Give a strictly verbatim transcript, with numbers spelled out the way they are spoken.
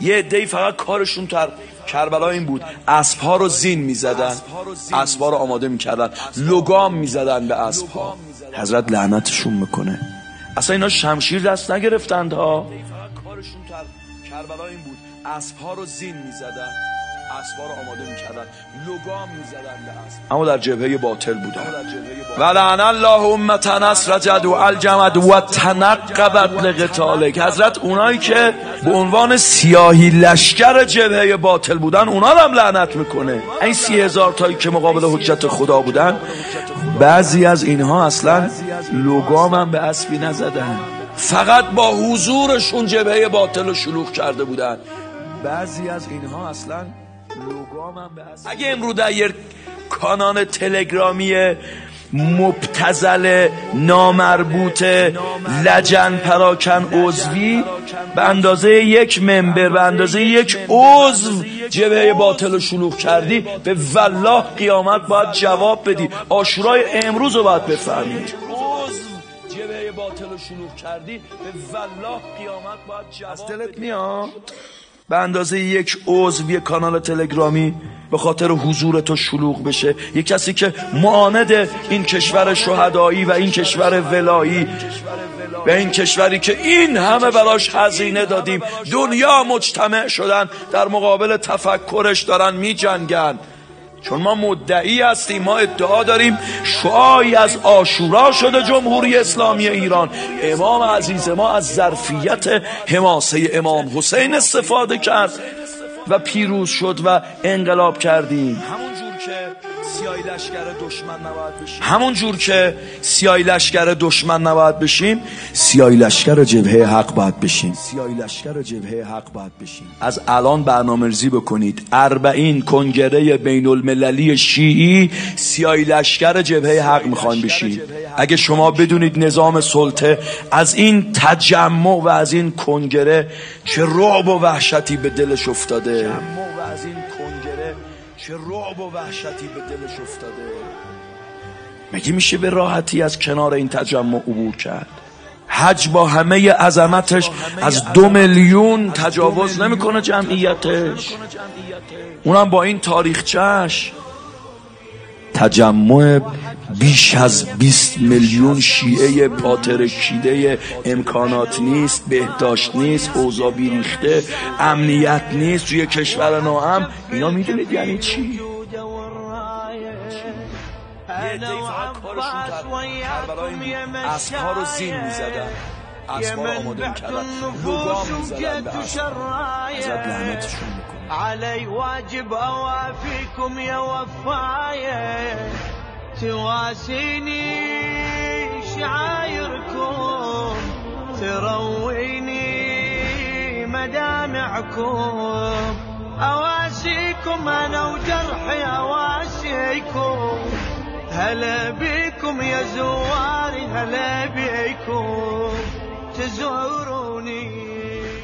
یه عده‌ای فقط کارشون در کربلا این بود اسب‌ها رو زین می‌زدن، اسب‌ها رو آماده می‌کردن، لگام می‌زدن به اسب‌ها. حضرت لعنتشون میکنه. اصلا اینا شمشیر دست نگرفتند ها، کارشون در کربلا این بود اسب‌ها رو زین می‌زدن، اسب‌ها رو آماده می‌کردن، لگام می‌زدن به اسب، اما در جبهه باطل بودن. ولعن الله امة نصر جد و الجمد و تنقبت لقتالک. حضرت اونایی که به عنوان سیاهی لشکر جبهه باطل بودن اونا رو هم لعنت میکنه. این سی هزار تایی که مقابل حجت خدا بودن، بعضی از اینها اصلا لگام هم به اسبی نزدن، فقط با حضورشون جبهه باطل رو شلوغ کرده بودن. بعضی از اینها اصلا لگام هم به اسب. اگه امروز در یک کانال تلگرامی مبتذل نامربوط لجن پراکن عضوی به اندازه یک ممبر، به اندازه یک عضو جبهه باطل رو شلوغ کردی، به والله قیامت باید جواب بدی. عاشورای امروز رو باید بفهمی. جبهه باطل رو شلوغ کردی، به والله قیامت باید جواب بدی. از دلت میاد به اندازه یک عضو یک کانال تلگرامی به خاطر حضور تو شلوغ بشه؟ یک کسی که معاند این کشور شهدایی و این کشور ولایی و این کشوری که این همه براش هزینه دادیم، دنیا مجتمع شدن در مقابل تفکرش دارن می جنگن. چون ما مدعی هستیم، ما ادعا داریم شعاعی از عاشورا شده جمهوری اسلامی ایران. امام عزیز ما از ظرفیت حماسه امام حسین استفاده کرد و پیروز شد و انقلاب کردیم. همون جور که سیاهی لشکر دشمن نباید بشیم، همون جور که سیاهی لشکر دشمن نباید بشیم، سیاهی لشکر جبهه حق باید بشیم. سیاهی لشکر جبهه حق باید بشیم. از الان برنامه‌ریزی بکنید. اربعین کنگره بین المللی شیعی سیاهی لشکر جبهه حق میخوان بشید. اگه شما بدونید نظام سلطه از این تجمع و از این کنگره چه رعب و وحشتی به دلش افتاده، تجمع و از این کنگره چه رعب و وحشتی به دلش افتاده، مگه میشه به راحتی از کنار این تجمع عبور کرد؟ حج با همه عظمتش از دو میلیون تجاوز نمیکنه جمعیتش، اونم با این تاریخچه‌اش. تجمع بیش از بیست میلیون شیعه پاترکیده، امکانات نیست، بهداشت نیست، اوضاع بیریخته، امنیت نیست توی کشور ناامن. اینا میدونید یعنی چی؟ یه عده‌ای فقط کارشون کربلا این بود اسب‌ها رو زین می‌زدن، اسب‌ها رو آماده می‌کردن، لگام می‌زدن به اسب‌ها. حضرت لعنتشون می‌کنه. علی واجب اوافیکم یا وفایه، تواسینی شعائركم، ترويني مدامعكم، اواسيكم انا وجرحي اواسيكم، هلا بكم يا زواري، هلا بكم تزوروني.